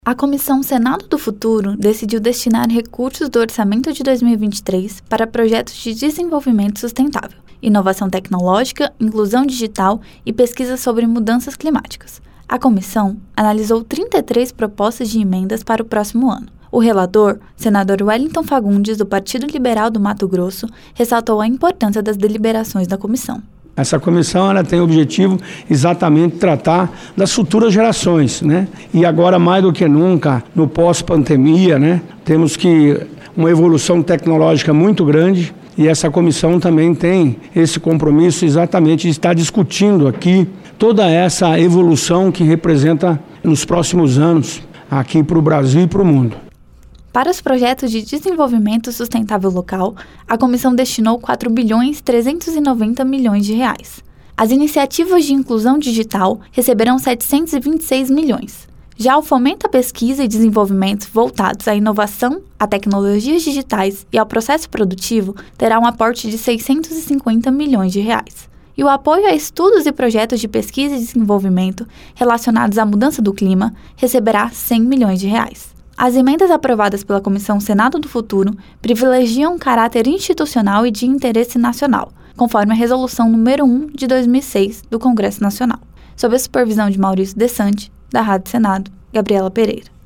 A Comissão Senado do Futuro decidiu destinar recursos do orçamento de 2023 para projetos de desenvolvimento sustentável, inovação tecnológica, inclusão digital e pesquisa sobre mudanças climáticas. A comissão analisou 33 propostas de emendas para o próximo ano. O relator, senador Wellington Fagundes, do Partido Liberal do Mato Grosso, ressaltou a importância das deliberações da comissão. Essa comissão ela tem o objetivo exatamente de tratar das futuras gerações, né? E agora mais do que nunca, no pós-pandemia, né? Temos uma evolução tecnológica muito grande e essa comissão também tem esse compromisso exatamente de estar discutindo aqui toda essa evolução que representa nos próximos anos aqui para o Brasil e para o mundo. Para os projetos de desenvolvimento sustentável local, a comissão destinou 4.390 milhões de reais. As iniciativas de inclusão digital receberão 726 milhões. Já o fomento à pesquisa e desenvolvimento voltados à inovação, a tecnologias digitais e ao processo produtivo terá um aporte de 650 milhões de reais. E o apoio a estudos e projetos de pesquisa e desenvolvimento relacionados à mudança do clima receberá 100 milhões de reais. As emendas aprovadas pela Comissão Senado do Futuro privilegiam o caráter institucional e de interesse nacional, conforme a Resolução número 1 de 2006 do Congresso Nacional, sob a supervisão de Maurício Desante, da Rádio Senado, Gabriela Pereira.